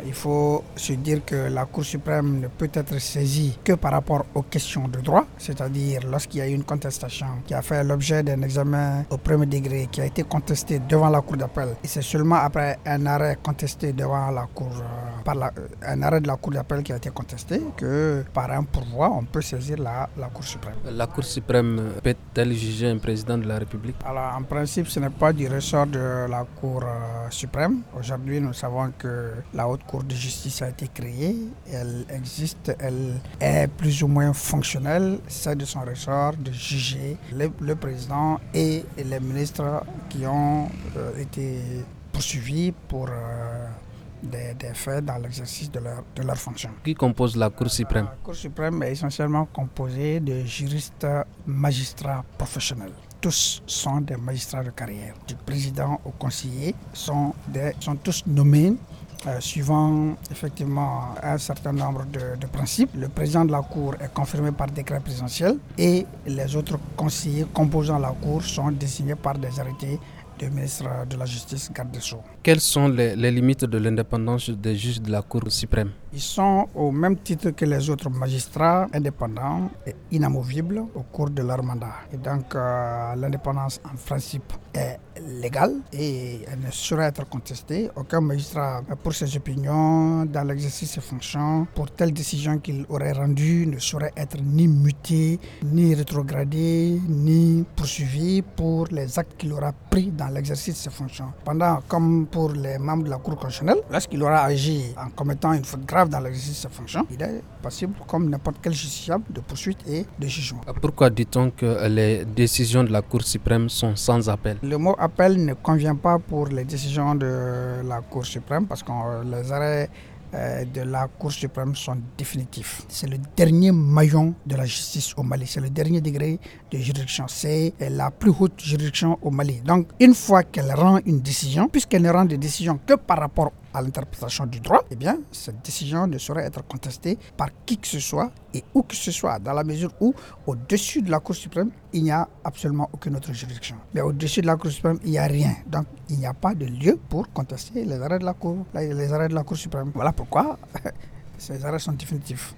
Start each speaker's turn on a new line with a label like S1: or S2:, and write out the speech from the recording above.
S1: Il faut se dire que la Cour suprême ne peut être saisie que par rapport aux questions de droit, c'est-à-dire lorsqu'il y a eu une contestation qui a fait l'objet d'un examen au premier degré, qui a été contesté devant la Cour d'appel. Et c'est seulement après un arrêt contesté devant la Cour, un arrêt de la Cour d'appel qui a été contesté, que par un pourvoi, on peut saisir la Cour suprême.
S2: La Cour suprême peut-elle juger un président de la République?
S1: Alors, en principe, ce n'est pas du ressort de la Cour suprême. Aujourd'hui, nous savons que la Haute Cour de justice a été créée. Elle existe, elle est plus ou moins fonctionnelle. C'est de son ressort de juger le président et les ministres qui ont été poursuivis pour des faits dans l'exercice de leur fonction.
S2: Qui compose la Cour suprême?
S1: La Cour suprême est essentiellement composée de juristes magistrats professionnels. Tous sont des magistrats de carrière. Du président au conseiller sont tous nommés suivant effectivement un certain nombre de principes. Le président de la Cour est confirmé par décret présidentiel et les autres conseillers composant la Cour sont désignés par des arrêtés du ministre de la Justice, garde des Sceaux.
S2: Quelles sont les limites de l'indépendance des juges de la Cour suprême?
S1: Ils sont au même titre que les autres magistrats indépendants et inamovibles au cours de leur mandat. Et donc l'indépendance en principe est légale et elle ne saurait être contestée. Aucun magistrat, pour ses opinions, dans l'exercice de ses fonctions, pour telle décision qu'il aurait rendue, ne saurait être ni muté, ni rétrogradé, ni poursuivi pour les actes qu'il aura pris dans l'exercice de ses fonctions. Pendant, comme pour les membres de la Cour constitutionnelle, lorsqu'il aura agi en commettant une faute grave dans l'exercice de ses fonctions, il est passible, comme n'importe quel justiciable, de poursuite et de jugement.
S2: Pourquoi dit-on que les décisions de la Cour suprême sont sans appel?
S1: Le mot appel ne convient pas pour les décisions de la Cour suprême parce que les arrêts de la Cour suprême sont définitifs. C'est le dernier maillon de la justice au Mali. C'est le dernier degré de juridiction. C'est la plus haute juridiction au Mali. Donc, une fois qu'elle rend une décision, puisqu'elle ne rend des décisions que par rapport à l'interprétation du droit, eh bien, cette décision ne saurait être contestée par qui que ce soit et où que ce soit, dans la mesure où, au-dessus de la Cour suprême, il n'y a absolument aucune autre juridiction. Mais au-dessus de la Cour suprême, il n'y a rien. Donc, il n'y a pas de lieu pour contester les arrêts de la Cour suprême. Voilà pourquoi ces arrêts sont définitifs.